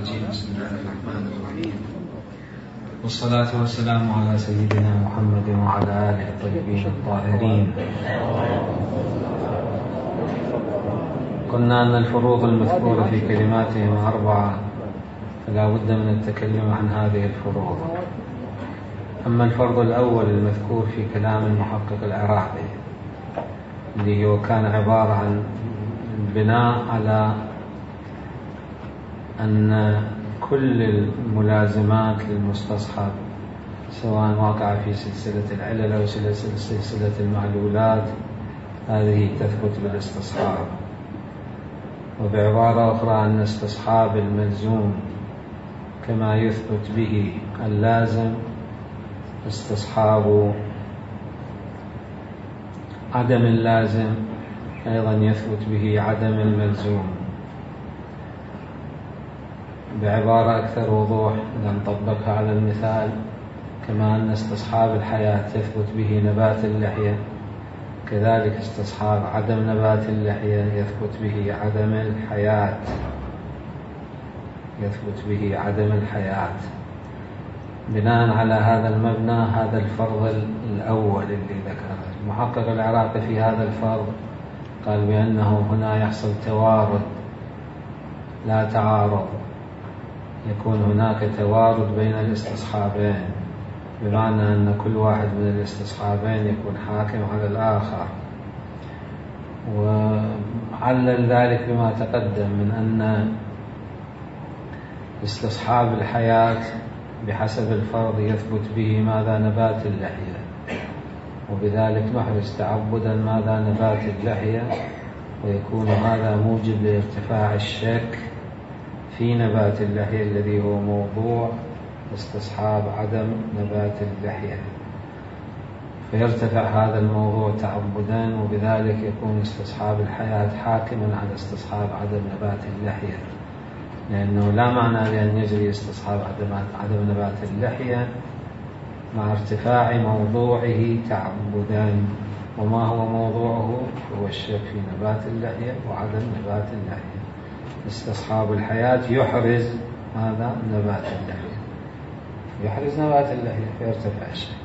الرجيم. بسم الله الرحمن الرحيم، والصلاة والسلام على سيدنا محمد وعلى آله الطيبين الطاهرين. قلنا أن الفروض المذكورة في كلماتهم 4، فلا بد من التكلم عن هذه الفروض. أما الفرض الأول المذكور في كلام المحقق العراقي، اللي هو كان عبارة عن البناء على أن كل الملازمات للمستصحب سواء وقع في سلسلة العلل أو سلسلة المعلولات هذه تثبت بالاستصحاب. وبعبارة أخرى أن استصحاب الملزوم كما يثبت به اللازم، استصحاب عدم اللازم أيضا يثبت به عدم الملزوم. بعبارة أكثر وضوح إذا نطبقها على المثال، كما أن استصحاب الحياة يثبت به نبات اللحية، كذلك استصحاب عدم نبات اللحية يثبت به عدم الحياة، بناء على هذا المبنى. هذا الفرض الأول اللي ذكره المحقق العراقي في هذا الفرض، قال بأنه هنا يحصل توارد لا تعارض، يكون هناك توارد بين الاستصحابين، بمعنى أن كل واحد من الاستصحابين يكون حاكم على الآخر. وعلل ذلك بما تقدم من أن استصحاب الحياة بحسب الفرض يثبت به ماذا؟ نبات اللحية، وبذلك نحرز تعبدا ماذا؟ نبات اللحية، ويكون هذا موجب لارتفاع الشك في نبات اللحية الذي هو موضوع استصحاب عدم نبات اللحية، فيرتفع هذا الموضوع تعبدا، وبذلك يكون استصحاب الحياة حاكما على استصحاب عدم نبات اللحية، لأنه لا معنى لأن يجري استصحاب عدم نبات اللحية مع ارتفاع موضوعه تعبدا. وما هو موضوعه؟ هو الشك في نبات اللحية وعدم نبات اللحية. استصحاب الحياة يحرز ماذا؟ نبات اللحية، يحرز نبات اللحية فيرتفع الشك.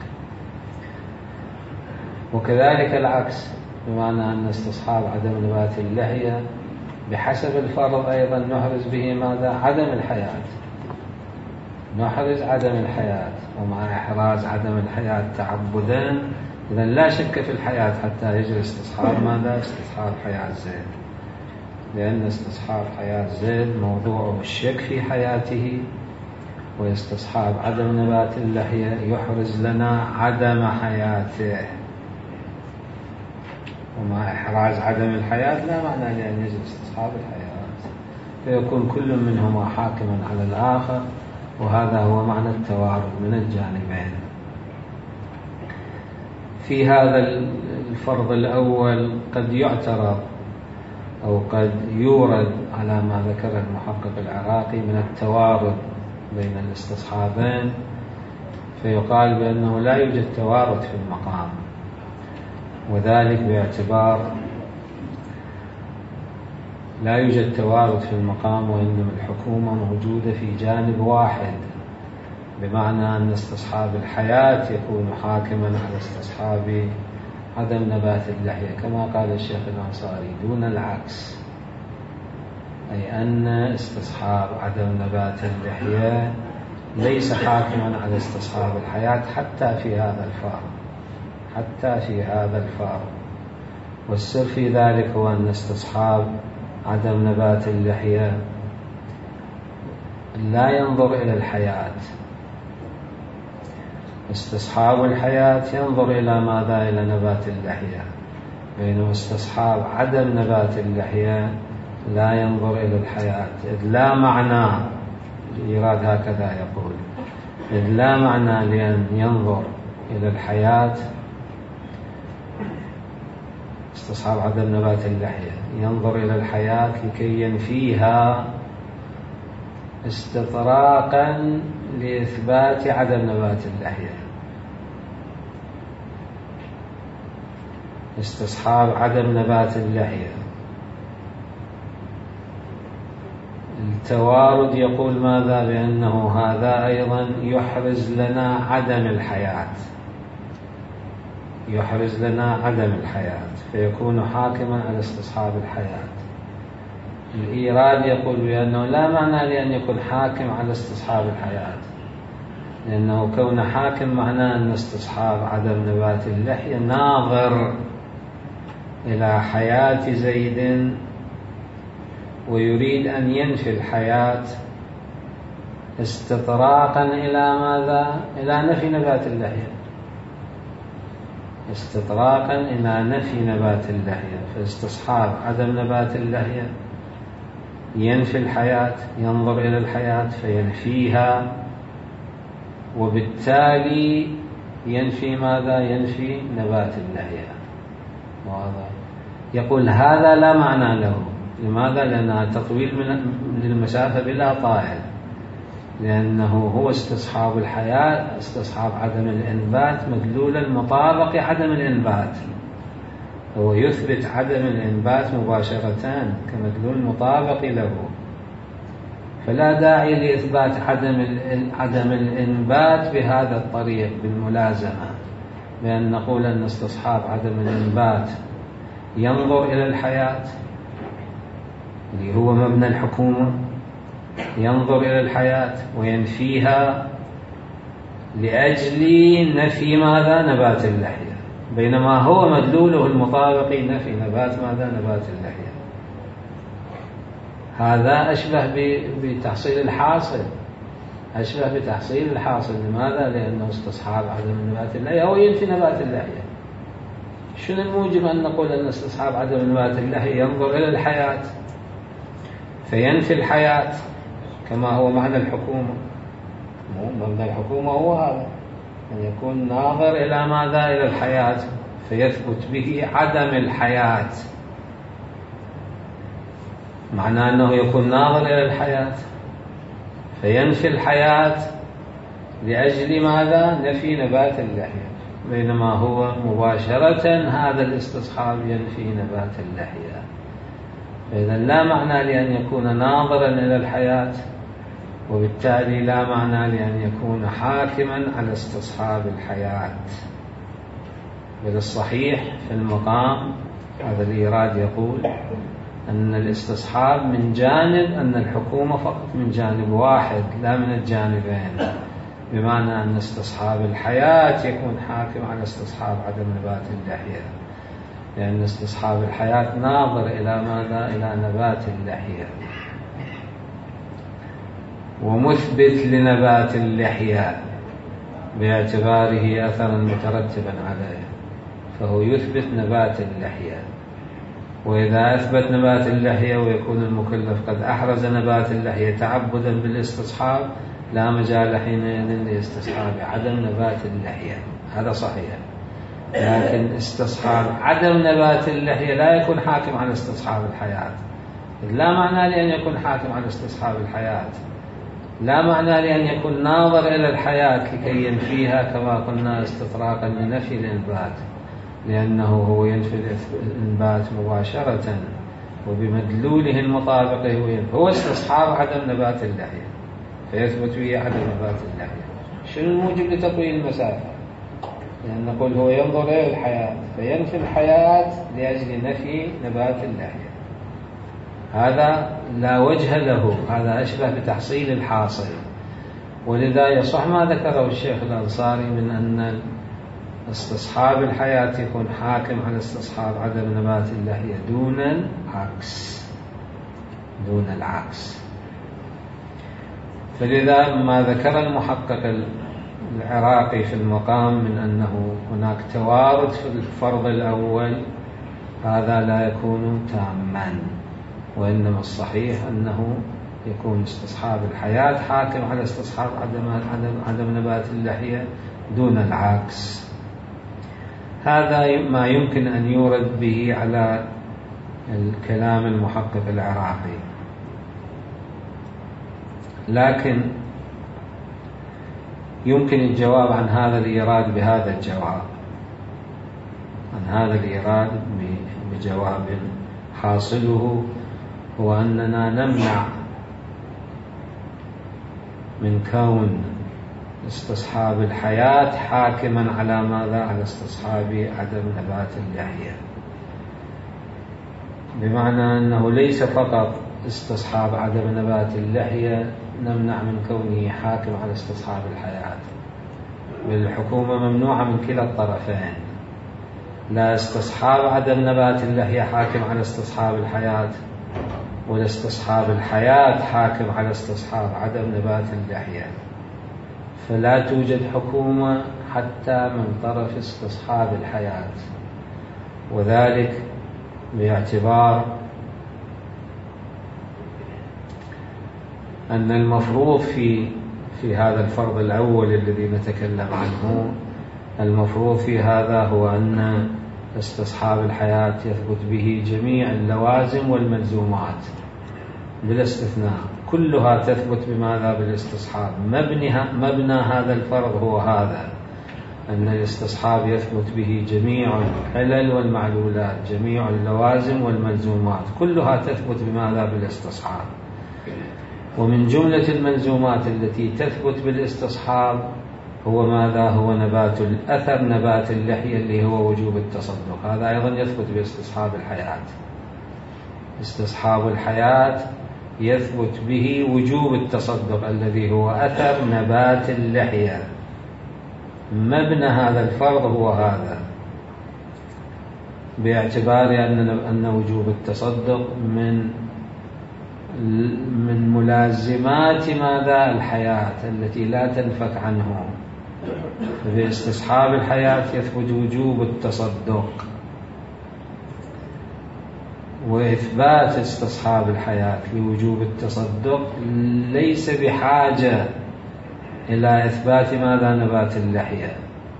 وكذلك العكس، بمعنى أن استصحاب عدم نبات اللحية بحسب الفرض أيضا نحرز به ماذا؟ عدم الحياة، نحرز عدم الحياة. ومع إحراز عدم الحياة تعبدا إذا لا شك في الحياة حتى يجري استصحاب ماذا؟ استصحاب حياة زيد، لأن استصحاب حياة زيد موضوعه الشك في حياته، واستصحاب عدم نبات اللحية يحرز لنا عدم حياته. ومع إحراز عدم الحياة لا معنى لأن يجب استصحاب الحياة، فيكون كل منهما حاكما على الآخر، وهذا هو معنى التوارد من الجانبين. في هذا الفرض الأول قد يعترض أو قد يورد على ما ذكره المحقق العراقي من التوارد بين الاستصحابين، فيقال بأنه لا يوجد توارد في المقام، وذلك باعتبار لا يوجد توارد في المقام وإنما الحكومة موجودة في جانب واحد، بمعنى أن استصحاب الحياة يكون حاكما على استصحاب عدم نبات اللحية كما قال الشيخ الأنصاري، دون العكس، أي أن استصحاب عدم نبات اللحية ليس حاكما على استصحاب الحياة حتى في هذا الفرض. والسر في ذلك هو أن استصحاب عدم نبات اللحية لا ينظر إلى الحياة، استصحاب الحياة ينظر إلى ماذا؟ إلى نبات اللحية، بينما استصحاب عدم نبات اللحية لا ينظر إلى الحياة، إذ لا معنى، الإيراد هكذا يقول، إذ لا معنى لأن ينظر إلى الحياة استصحاب عدم نبات اللحية، ينظر إلى الحياة لكي ينفيها استطراقا لإثبات عدم نبات اللحية. استصحاب عدم نبات اللحية التوارد يقول ماذا؟ بأنه هذا أيضا يحرز لنا عدم الحياة، يحرز لنا عدم الحياة، فيكون حاكما على استصحاب الحياة. الإيراد يقول بأنه لا معنى لأن يكون حاكم على استصحاب الحياة، لأنه كون حاكم معناه أن استصحاب عدم نبات اللحية ناظر إلى حياة زيد ويريد أن ينفي الحياة استطراقا إلى ماذا؟ إلى نفي نبات اللحية، استطراقا إلى نفي نبات اللحية. فاستصحاب عدم نبات اللحية ينفي الحياة، ينظر إلى الحياة فينفيها، وبالتالي ينفي ماذا؟ ينفي نبات اللحية. واضح؟ يقول هذا لا معنى له. لماذا؟ لأنها تطويل للمسافة بلا طائل، لأنه هو استصحاب الحياة، استصحاب عدم الإنبات مدلول مطابق عدم الإنبات، هو يثبت عدم الإنبات مباشرة كمدلول مطابق له، فلا داعي لإثبات عدم الإنبات بهذا الطريق بالملازمة، بأن نقول أن استصحاب عدم الإنبات ينظر إلى الحياة اللي هو مبنى الحكومة، ينظر إلى الحياة وينفيها لأجل نفي ماذا؟ نبات اللحية، بينما هو مدلوله المطابق نفي نبات ماذا؟ نبات اللحية. هذا أشبه بتحصيل الحاصل، أشبه بتحصيل الحاصل. لماذا؟ لأنه استصحاب عدم نبات اللحية هو ينفي نبات اللحية. شنو الموجب أن نقول أن استصحاب عدم نبات اللحية ينظر إلى الحياة فينفي الحياة كما هو معنى الحكومة؟ مبنى الحكومة هو هذا، أن يكون ناظر إلى ماذا؟ إلى الحياة فيثبت به عدم الحياة، معناه أنه يكون ناظر إلى الحياة فينفي الحياة لأجل ماذا؟ نفي نبات اللحية، بينما هو مباشرة هذا الاستصحاب ينفي نبات اللحية. فإذا لا معنى لأن يكون ناظرا إلى الحياة، وبالتالي لا معنى لأن يكون حاكما على استصحاب الحياة. بل الصحيح في المقام هذا الإيراد يقول أن الاستصحاب من جانب، أن الحكومة فقط من جانب واحد لا من الجانبين، بمعنى أن استصحاب الحياة يكون حاكم على استصحاب عدم نبات اللحية، لأن استصحاب الحياة ناظر إلى ماذا؟ إلى نبات اللحية، ومثبت لنبات اللحية باعتباره أثرا مترتبا عليه، فهو يثبت نبات اللحية. وإذا أثبت نبات اللحية ويكون المكلف قد أحرز نبات اللحية تعبدا بالاستصحاب لا مجال حينئذ لاستصحاب عدم نبات اللحية. هذا صحيح، لكن استصحاب عدم نبات اللحية لا يكون حاكم على استصحاب الحياة. لا معنى لأن يكون حاكم على استصحاب الحياة، لا معنى لأن يكون ناظر إلى الحياة لكي ينفيها كما قلنا استطراقا لنفي الإنبات، لأنه هو ينفي الإنبات مباشرة وبمدلوله المطابق هو استصحاب عدم نبات اللحية فيثبت به عدم نبات اللحية. شنو الموجب لتطويل المسافة؟ لأن نقول هو ينظر إلى الحياة فينفي الحياة لأجل نفي نبات اللحية. هذا لا وجه له، هذا أشبه بتحصيل الحاصل. ولذا يصح ما ذكره الشيخ الأنصاري من أن استصحاب الحياة يكون حاكم على استصحاب عدم نبات اللحية دون العكس، دون العكس. فلذا ما ذكر المحقق العراقي في المقام من أنه هناك توارد في الفرض الأول هذا لا يكون تاما، وإنما الصحيح أنه يكون استصحاب الحياة حاكم على استصحاب عدم نبات اللحية دون العكس. هذا ما يمكن أن يورد به على الكلام المحقق العراقي، لكن يمكن الجواب عن هذا الإيراد بهذا الجواب، عن هذا الإيراد بجواب حاصله هو أننا نمنع من كون استصحاب الحياة حاكما على ماذا؟ على استصحاب عدم نبات اللحية، بمعنى أنه ليس فقط استصحاب عدم نبات اللحية نمنع من كونه حاكم على استصحاب الحياة، بل الحكومة ممنوعة من كلا الطرفين، لا استصحاب عدم نبات اللحية حاكم على استصحاب الحياة، ولا استصحاب الحياة حاكم على استصحاب عدم نبات اللحية، فلا توجد حكومة حتى من طرف استصحاب الحياة، وذلك باعتبار أن المفروض في هذا الفرض الأول الذي نتكلم عنه، المفروض في هذا هو أن استصحاب الحياة يثبت به جميع اللوازم والملزومات بلا استثناء، كلها تثبت بماذا؟ بالاستصحاب. مبنى هذا الفرض هو هذا، أن الاستصحاب يثبت به جميع العلل والمعلولات، جميع اللوازم والملزومات كلها تثبت بماذا؟ بالاستصحاب. ومن جملة الملزومات التي تثبت بالاستصحاب هو ماذا؟ هو نبات الأثر، نبات اللحية اللي هو وجوب التصدق، هذا أيضا يثبت باستصحاب الحياة. استصحاب الحياة يثبت به وجوب التصدق الذي هو أثر نبات اللحية. مبنى هذا الفرض هو هذا، باعتبار أن وجوب التصدق من ملازمات ماذا؟ الحياة التي لا تنفك عنه. باستصحاب الحياة يثبت وجوب التصدق، وإثبات استصحاب الحياة لوجوب التصدق ليس بحاجة إلى إثبات ماذا؟ نبات اللحية،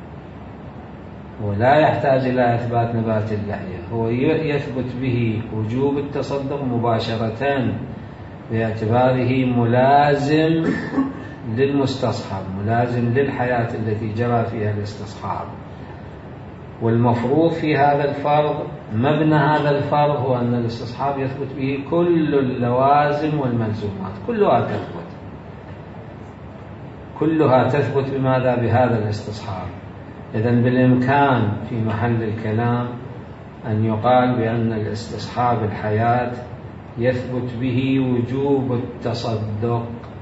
ولا يحتاج إلى إثبات نبات اللحية، هو يثبت به وجوب التصدق مباشرة باعتباره ملازم للمستصحب، ملازم للحياة التي جرى فيها الاستصحاب. والمفروض في هذا الفرض، مبنى هذا الفرض هو أن الاستصحاب يثبت به كل اللوازم والملزومات، كلها تثبت بماذا؟ بهذا الاستصحاب. إذن بالإمكان في محل الكلام أن يقال بأن الاستصحاب الحياة يثبت به وجوب التصدق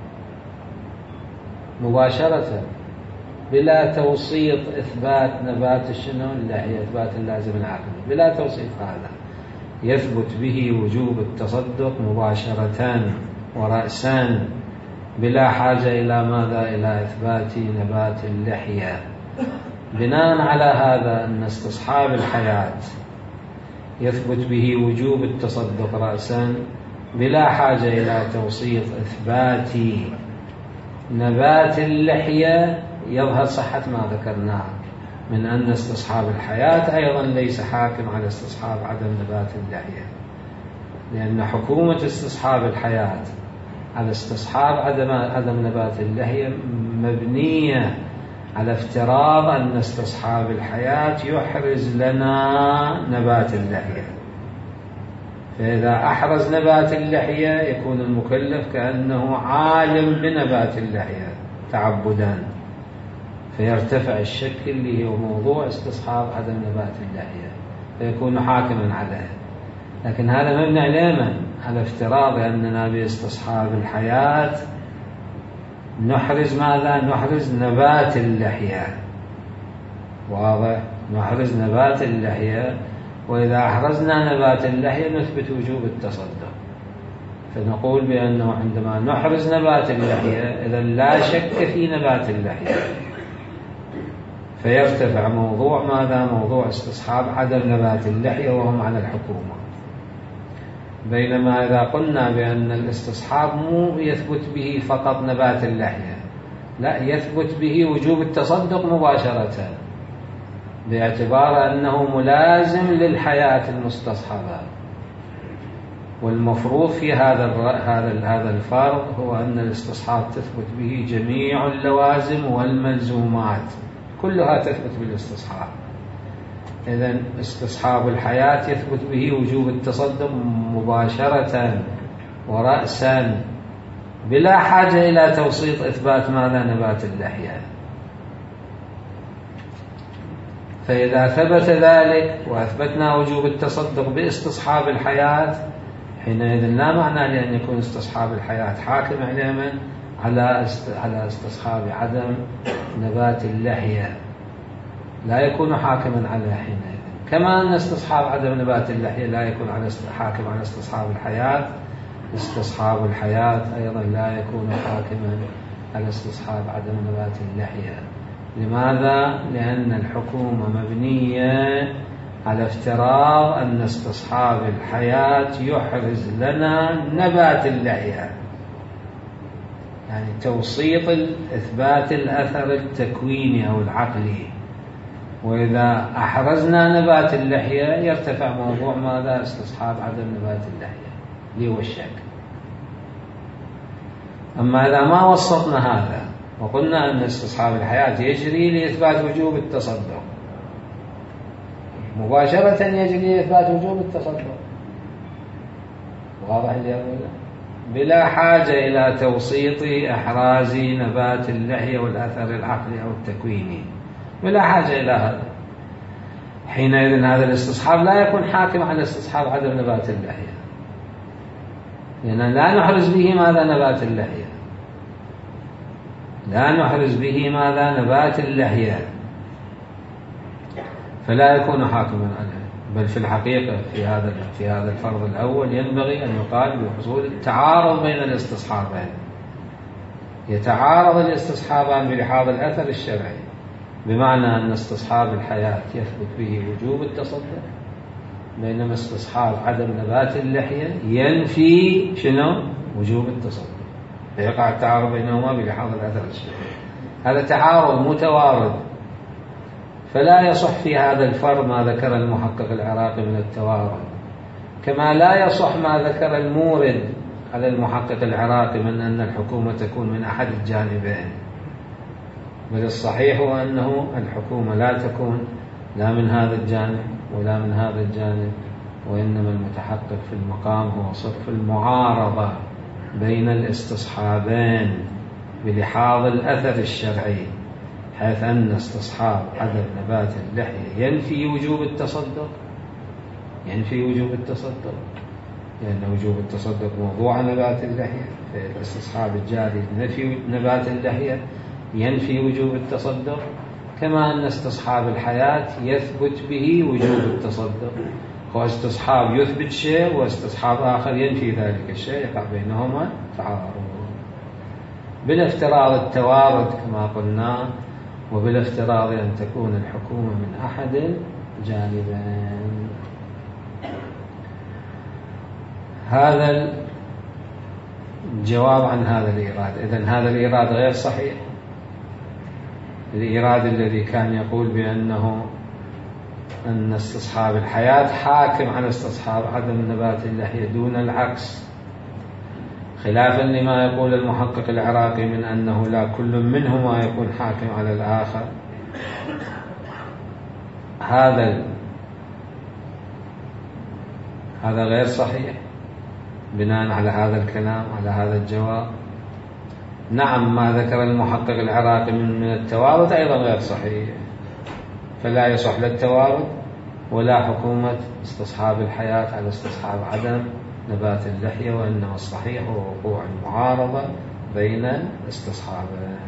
مباشرة بلا توسيط إثبات نبات الشنو اللحية، إثبات اللازم العقلي بلا توسيط، هذا يثبت به وجوب التصدق مباشرة ورأسا بلا حاجة إلى ماذا؟ إلى إثبات نبات اللحية. بناء على هذا أن استصحاب الحياة يثبت به وجوب التصدق رأسا بلا حاجة إلى توسيط إثبات نبات اللحية، يظهر صحة ما ذكرناه من أن استصحاب الحياة أيضا ليس حاكم على استصحاب عدم نبات اللحية، لأن حكومة استصحاب الحياة على استصحاب عدم نبات اللحية مبنية على افتراض أن استصحاب الحياة يحرز لنا نبات اللحية، فإذا أحرز نبات اللحية يكون المكلف كأنه عالم بنبات اللحية تعبدا، فيرتفع الشك اللي هو موضوع استصحاب عدم نبات اللحية، فيكون حاكما عليه. لكن هذا مبني على على افتراض أننا باستصحاب الحياة نحرز ماذا؟ نحرز نبات اللحية، واضح؟ نحرز نبات اللحية، وإذا أحرزنا نبات اللحية نثبت وجوب التصدق، فنقول بأنه عندما نحرز نبات اللحية إذا لا شك في نبات اللحية، فيرتفع موضوع ماذا؟ موضوع استصحاب عدم نبات اللحية وهم على الحكومة. بينما إذا قلنا بأن الاستصحاب مو يثبت به فقط نبات اللحية، لا، يثبت به وجوب التصدق مباشرة باعتبار أنه ملازم للحياة المستصحبة. والمفروض في هذا الفرض هو أن الاستصحاب تثبت به جميع اللوازم والملزومات، كلها تثبت بالاستصحاب. إذن استصحاب الحياة يثبت به وجوب التصدق مباشرة ورأسا بلا حاجة إلى توسيط إثبات ماذا؟ نبات اللحية. فإذا ثبت ذلك وأثبتنا وجوب التصدق باستصحاب الحياة، حينئذ لا معنى لأن يكون استصحاب الحياة حاكم على على استصحاب عدم نبات اللحية، لا يكون حاكما على حينئذ. كما أن استصحاب عدم نبات اللحية لا يكون حاكم على استصحاب الحياة، استصحاب الحياة أيضا لا يكون حاكما على استصحاب عدم نبات اللحية. لماذا؟ لأن الحكومة مبنية على افتراض أن استصحاب الحياة يحرز لنا نبات اللحية، يعني توسيط إثبات الأثر التكويني أو العقلي. وإذا أحرزنا نبات اللحية يرتفع موضوع ماذا؟ استصحاب عدم نبات اللحية اللي هو الشك. أما إذا ما وسطنا هذا وقلنا أن استصحاب الحياة يجري لإثبات وجوب التصدق، مباشرة يجري لإثبات وجوب التصدق، واضح اليوم؟ بلا حاجة إلى توسيط إحراز نبات اللحية والأثر العقلي أو التكويني، بلا حاجة إلى هذا. حينئذ هذا الاستصحاب لا يكون حاكم على استصحاب عدم نبات اللحية، لأن لا نحرز به ماذا؟ نبات اللحية، لا نحرز به ماذا؟ نبات اللحية، فلا يكون حاكما عليه. بل في الحقيقة في هذا الفرض الأول ينبغي أن يقال بحصول التعارض بين الاستصحابين، يتعارض الاستصحابان بلحاظ الأثر الشرعي، بمعنى أن استصحاب الحياة يثبت به وجوب التصدق، بينما استصحاب عدم نبات اللحية ينفي شنو؟ وجوب التصدق، فيقع التعارض بينهما بلحاظ الأثر الشرعي. هذا تعارض متوارد، فلا يصح في هذا الفرض ما ذكر المحقق العراقي من التوارد، كما لا يصح ما ذكر المورد على المحقق العراقي من أن الحكومة تكون من أحد الجانبين. بل الصحيح هو أنه الحكومة لا تكون لا من هذا الجانب ولا من هذا الجانب، وإنما المتحقق في المقام هو صرف المعارضة بين الاستصحابين بلحاظ الأثر الشرعي، حيث أن استصحاب عدم نبات اللحية ينفي وجوب التصدق، ينفي وجوب التصدق، لأن وجوب التصدق موضوع نبات اللحية، فالاستصحاب الجاري نفي نبات اللحية ينفي وجوب التصدق، كما أن استصحاب الحياة يثبت به وجوب التصدق. واستصحاب يثبت شيء واستصحاب آخر ينفي ذلك الشيء، يقع بينهما تعارض، بلا افتراض التوارد كما قلنا، وبلا افتراض أن تكون الحكومة من أحد الجانبين. هذا الجواب عن هذا الإيراد. إذن هذا الإيراد غير صحيح، الإيراد الذي كان يقول بأنه أن استصحاب الحياة حاكم على استصحاب عدم نبات اللحية دون العكس، خلافا لما يقول المحقق العراقي من أنه لا كل منهما يكون حاكم على الآخر. هذا غير صحيح بناء على هذا الكلام، على هذا الجواب. نعم، ما ذكر المحقق العراقي من التوارد أيضا غير صحيح، فلا يصح لا التوارد ولا حكومة استصحاب الحياة على استصحاب عدم نبات اللحية، وإنما الصحيح هو وقوع المعارضة بين الاستصحابين.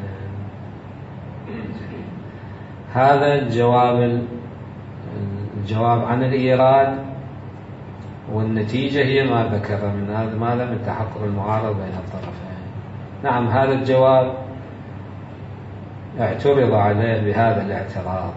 هذا الجواب عن الإيراد، والنتيجة هي ما ذكر من هذا ماذا؟ من تحقق المعارضة بين الطرفين. نعم، هذا الجواب اعترض عليه بهذا الاعتراض،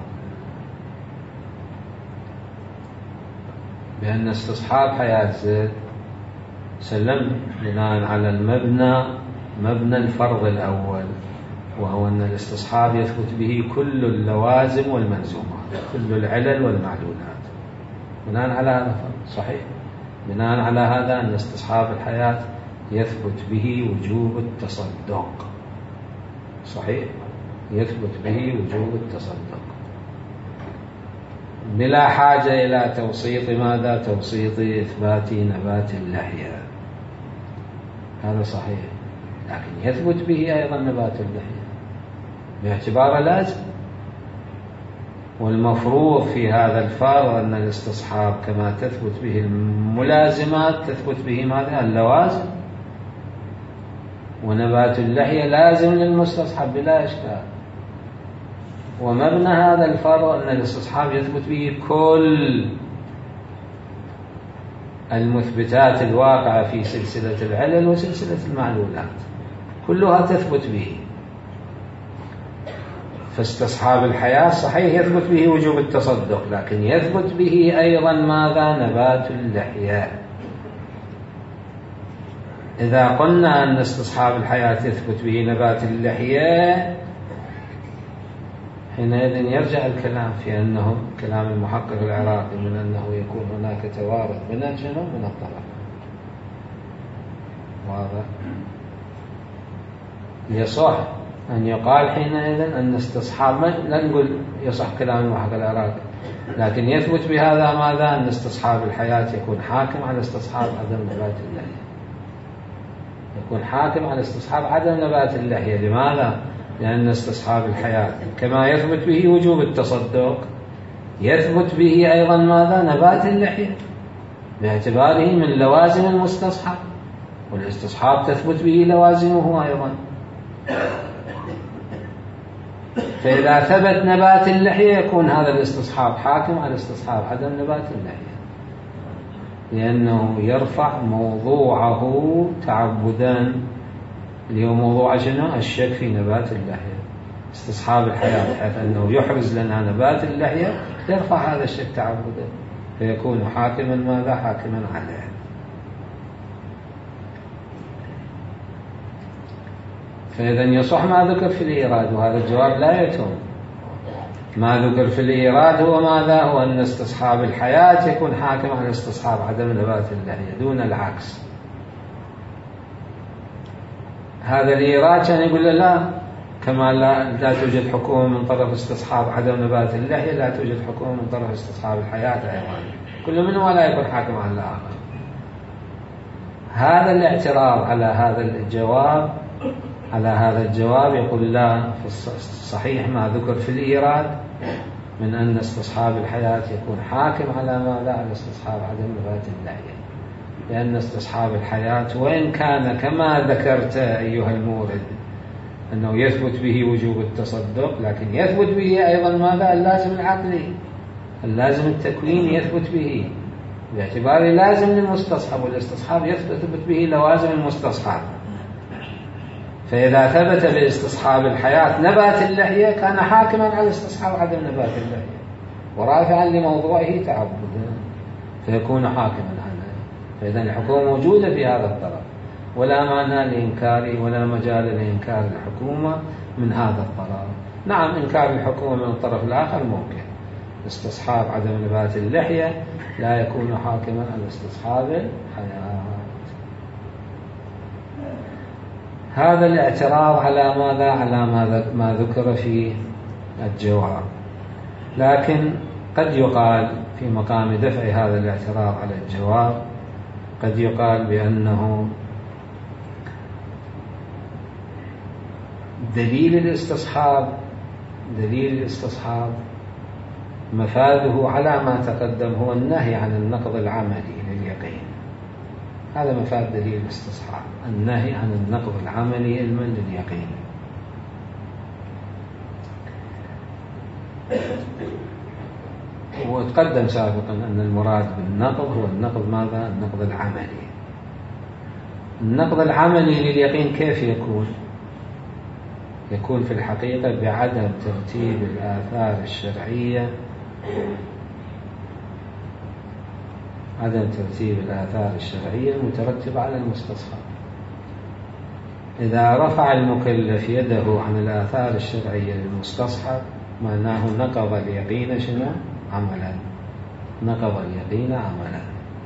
بأن استصحاب حياة زيد سلم بناء على مبنى الفرض الأول، وهو أن الاستصحاب يثبت به كل اللوازم والملزومات، كل العلل والمعلولات، بناء على هذا الفرض. صحيح، بناء على هذا أن استصحاب الحياة يثبت به وجوب التصدق. صحيح، يثبت به وجوب التصدق بلا حاجة إلى توسيط ماذا؟ توسيط إثبات نبات اللحية. هذا صحيح. لكن يثبت به أيضا نبات اللحية باعتباره لازم. والمفروض في هذا الفرض أن الاستصحاب كما تثبت به الملازمات تثبت به ماذا؟ اللوازم. ونبات اللحية لازم للمستصحب بلا إشكال. ومبنى هذا الفرض أن الاستصحاب يثبت به كل المثبتات الواقعة في سلسلة العلل وسلسلة المعلولات كلها تثبت به. فاستصحاب الحياة صحيح يثبت به وجوب التصدق، لكن يثبت به أيضا ماذا؟ نبات اللحية. إذا قلنا أن استصحاب الحياة يثبت به نبات اللحية حينئذ يرجع الكلام في أنه كلام المحقق العراقي من أنه يكون هناك توارث من الجنوب من الطرف. واضح؟ يصح أن يقال حينئذ أن استصحاب، لا نقول يصح كلام المحقق العراقي، لكن يثبت بهذا ماذا؟ أن استصحاب الحياة يكون حاكم على استصحاب عدم نبات اللحية. يكون حاكم على استصحاب عدم نبات اللحية. لماذا؟ لأن استصحاب الحياة كما يثبت به وجوب التصدق يثبت به أيضا ماذا؟ نبات اللحية باعتباره من لوازم المستصحب، والاستصحاب تثبت به لوازمه أيضا. فإذا ثبت نبات اللحية يكون هذا الاستصحاب حاكم على استصحاب عدم نبات اللحية، لأنه يرفع موضوعه تعبدا اللي هو موضوع شنو؟ الشك في نبات اللحية. استصحاب الحياة بحيث أنه يحرز لنا نبات اللحية يرفع هذا الشك تعبدا فيكون حاكما ماذا؟ حاكما عليه. فإذا يصح ما ذكر في الإيراد، وهذا الجواب لا يتم. ما ذكر في الإيراد هو ماذا؟ هو أن استصحاب الحياة يكون حاكم على استصحاب عدم نبات اللحية دون العكس. هذا الإيراد كان يقول لا، كما لا توجد حكومة من طرف استصحاب عدم نبات اللحية لا توجد حكومة من طرف استصحاب الحياة أيضا، كل منهما لا يكون حاكم على الآخر. هذا الاعتراض على هذا الجواب يقول لا، في الصحيح ما ذكر في الإيراد من أن استصحاب الحياة يكون حاكم على ماذا؟ على استصحاب عدم نبات اللحية، لأن استصحاب الحياة وإن كان كما ذكرت أيها المورد أنه يثبت به وجوب التصدق، لكن يثبت به أيضا ماذا؟ اللازم العقلي، اللازم التكويني يثبت به باعتباره لازم للمستصحب، والاستصحاب يثبت به لوازم المستصحب. فإذا ثبت باستصحاب الحياة نبات اللحية كان حاكما على استصحاب عدم نبات اللحية ورافعا لموضوعه تعبدا فيكون حاكما عليه. فإذا الحكومة موجودة في هذا الطرف، ولا معنى لإنكاره ولا مجال لإنكار الحكومة من هذا الطرف. نعم، إنكار الحكومة من الطرف الآخر ممكن، استصحاب عدم نبات اللحية لا يكون حاكما على استصحاب الحياة. هذا الاعتراض على ماذا؟ على ما ذكر في الجواب. لكن قد يقال في مقام دفع هذا الاعتراض على الجواب، قد يقال بأنه دليل الاستصحاب مفاده على ما تقدم هو النهي عن النقض العملي لليقين. هذا مفاد دليل الاستصحاب، النهي عن النقض العملي علما لليقين. وتقدم سابقا أن المراد بالنقض هو النقض ماذا؟ النقض العملي. النقض العملي لليقين كيف يكون؟ يكون في الحقيقة بعدم ترتيب الآثار الشرعية، عدم ترتيب الآثار الشرعية المترتبة على المستصحب. إذا رفع المكلف يده عن الآثار الشرعية للمستصحب معناه نقض اليقين شنو؟ عملا. نقض اليقين عملا.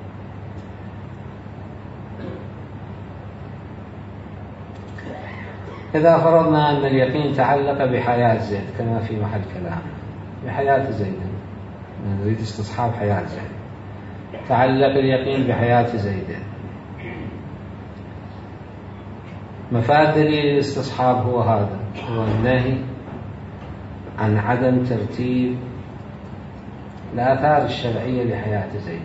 إذا فرضنا أن اليقين تعلق بحياة زيد كما في محل كلام، بحياة زيد، نريد استصحاب حياة زيد، تعلق اليقين بحياة زيد، مفاد دليل الاستصحاب هو هذا، هو النهي عن عدم ترتيب الآثار الشرعية لحياة زيد.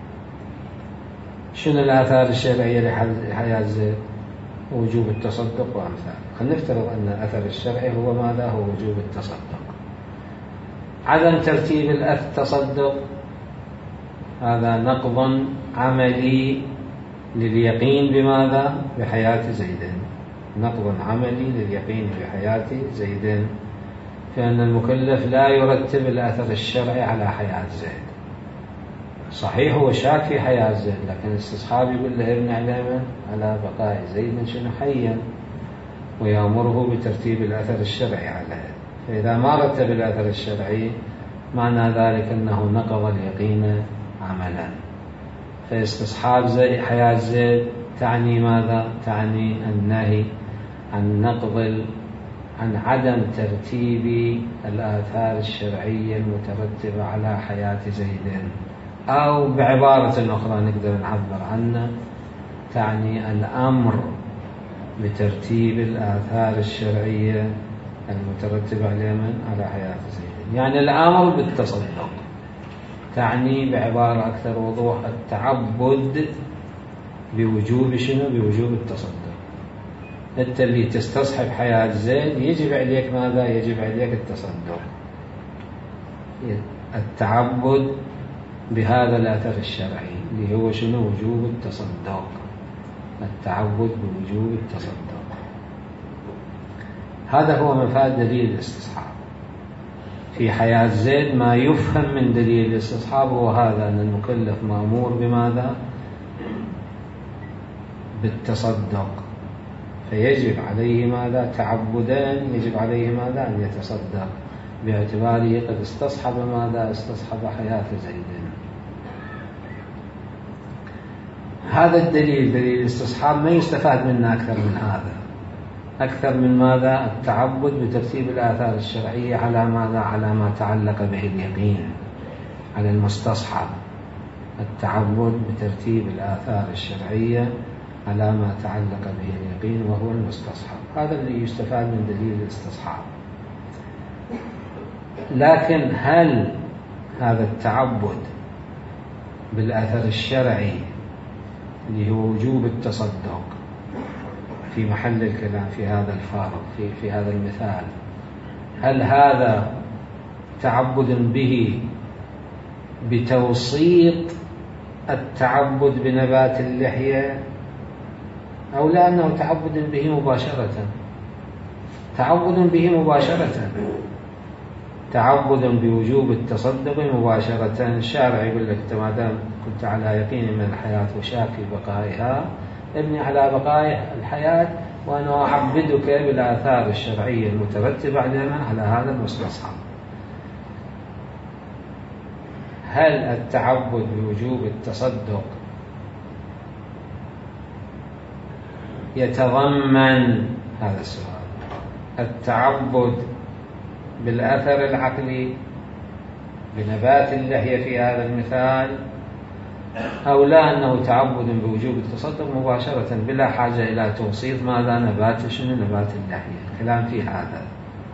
شنو الآثار الشرعية لحياة زيد؟ وجوب التصدق وأمثاله. خلينا نفترض أن الأثر الشرعي هو ماذا؟ هو وجوب التصدق. عدم ترتيب التصدق هذا نقض عملي لليقين بماذا؟ بحياة زيد. نقض عملي لليقين بحياة زيد، فإن المكلف لا يرتب الأثر الشرعي على حياة زيد. صحيح هو شاك في حياة زيد، لكن الاستصحاب يقول له ابن علامة على بقاء زيد شنو حيا، ويأمره بترتيب الأثر الشرعي عليه. فإذا ما رتب الأثر الشرعي معنى ذلك أنه نقض اليقين عملا. فاستصحاب حياة زيد تعني ماذا؟ تعني النهي عن عدم ترتيب الآثار الشرعية المترتبة على حياة زيد، أو بعبارة أخرى نقدر نعبر عنه تعني الأمر بترتيب الآثار الشرعية المترتبة على حياة زيد. يعني الأمر بالتصدق تعني بعبارة أكثر وضوح التعبد بوجوب شنو؟ بوجوب التصدق. أنت اللي تستصحب حياة زيد يجب عليك ماذا؟ يجب عليك التصدق، التعبد بهذا الأثر الشرعي اللي هو شنو؟ وجوب التصدق. التعبد بوجوب التصدق، هذا هو مفاد دليل الاستصحاب في حياة زيد. ما يفهم من دليل الاستصحاب هو هذا، أن المكلف مأمور بماذا؟ بالتصدق، فيجب عليه ماذا؟ تعبدا يجب عليه ماذا؟ أن يتصدق، باعتباره قد استصحب ماذا؟ استصحب حياة زيد. هذا الدليل دليل الاستصحاب ما يستفاد منه أكثر من هذا، أكثر من ماذا؟ التعبد بترتيب الآثار الشرعية على ماذا؟ على ما تعلق به اليقين، على المستصحب. التعبد بترتيب الآثار الشرعية على ما تعلق به اليقين وهو المستصحب، هذا اللي يستفاد من دليل الاستصحاب. لكن هل هذا التعبد بالأثر الشرعي اللي هو وجوب التصدق في محل الكلام في هذا الفارق في هذا المثال، هل هذا تعبد به بتوسيط التعبد بنبات اللحية، أو لا أنه تعبد به مباشرة؟ تعبد به مباشرة، تعبد بوجوب التصدق مباشرة. الشارع يقول لك أنت ما دام كنت على يقين من الحياة وشاك في بقائها، ابني على بقاء الحياة وأنا أعبدك بالآثار الشرعية المترتبة على هذا المستصحب. هل التعبد بوجوب التصدق يتضمن هذا السؤال التعبد بالأثر العقلي بنبات اللحية في هذا المثال، أو لا أنه تعبد بوجوب التصدق مباشرة بلا حاجة إلى توصيف ماذا؟ نبات شنو؟ نبات اللحية. الكلام في هذا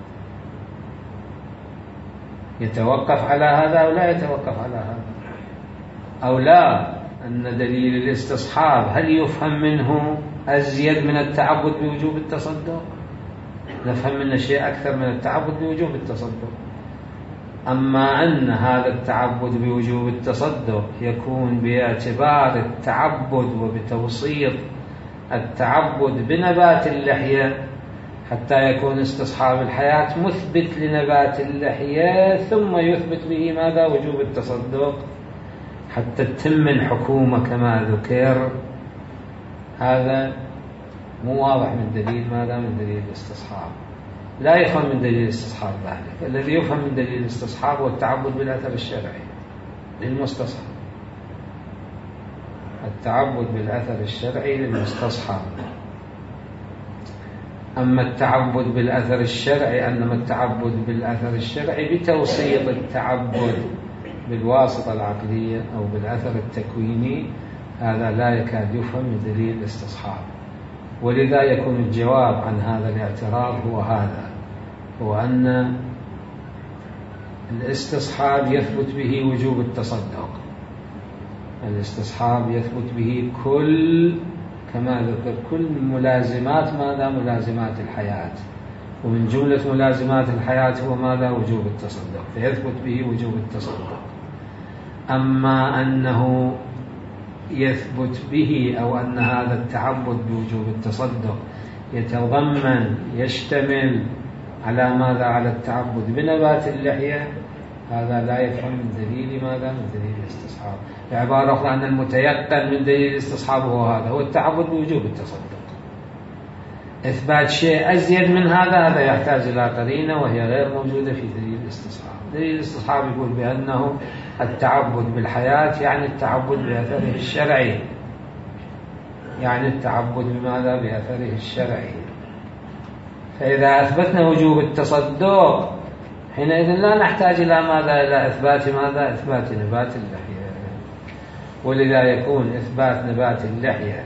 يتوقف على هذا أو لا يتوقف على هذا، أو لا أن دليل الاستصحاب هل يفهم منه أزيد من التعبد بوجوب التصدق؟ نفهم منه شيء أكثر من التعبد بوجوب التصدق. أما أن هذا التعبد بوجوب التصدق يكون باعتبار التعبد وبتوسيط التعبد بنبات اللحية حتى يكون استصحاب الحياة مثبت لنبات اللحية ثم يثبت به ماذا؟ وجوب التصدق حتى تتم الحكومة كما ذكر. هذا مو واضح من دليل ماذا؟ من دليل الاستصحاب. لا يفهم من دليل الاستصحاب ذلك. الذي يفهم من دليل الاستصحاب هو التعبد بالأثر الشرعي للمستصحب، التعبد بالأثر الشرعي للمستصحب. أما التعبد بالأثر الشرعي، أنما التعبد بالأثر الشرعي بتوسيط التعبد بالواسطة العقلية أو بالأثر التكويني، هذا لا يكاد يفهم من دليل الاستصحاب. ولذا يكون الجواب عن هذا الاعتراض هو أن الاستصحاب يثبت به وجوب التصدق. الاستصحاب يثبت به كما ذكر كل ملازمات ملازمات الحياة، ومن جملة ملازمات الحياة هو وجوب التصدق، فيثبت به وجوب التصدق. أما أنه يثبت به أو أن هذا التعبد بوجوب التصدق يشتمل على على التعبد بنبات اللحية، هذا لا يفهم من دليل من دليل الاستصحاب. بعبارة أخرى أن المتيقن من دليل الاستصحاب هو التعبد بوجوب التصدق. إثبات شيء أزيد من هذا يحتاج إلى قرينة، وهي غير موجودة في دليل الاستصحاب. دليل الاستصحاب يقول بأنه التعبد بالحياة يعني التعبد بأثره الشرعي، يعني التعبد بأثره الشرعي. فإذا أثبتنا وجوب التصدق حينئذ لا نحتاج إلى إلى إثبات إثبات نبات اللحية. ولذا يكون إثبات نبات اللحية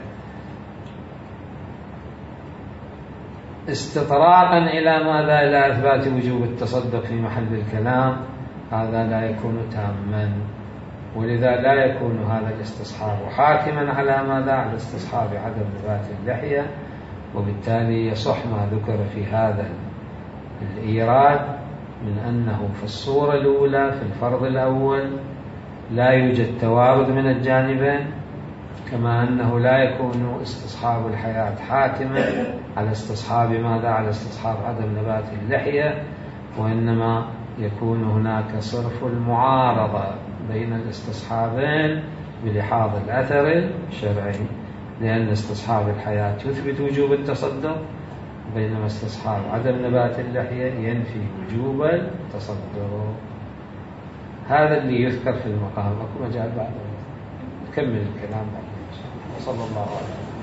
استطراقا إلى إلى إثبات وجوب التصدق في محل الكلام، هذا لا يكون تاما. ولذا لا يكون هذا الاستصحاب حاكما على على استصحاب عدم نبات اللحية. وبالتالي يصح ما ذكر في هذا الإيراد من أنه في الصورة الأولى في الفرض الأول لا يوجد توارد من الجانبين، كما أنه لا يكون استصحاب الحياة حاكما على استصحاب على استصحاب عدم نبات اللحية، وإنما يكون هناك صرف المعارضة بين الاستصحابين بلحاظ الأثر الشرعي، لأن استصحاب الحياة يثبت وجوب التصدق، بينما استصحاب عدم نبات اللحية ينفي وجوب التصدق. هذا اللي يذكر في المقام. أكو مجال بعد نكمل الكلام بعد إن شاء الله. صلى الله عليه وسلم.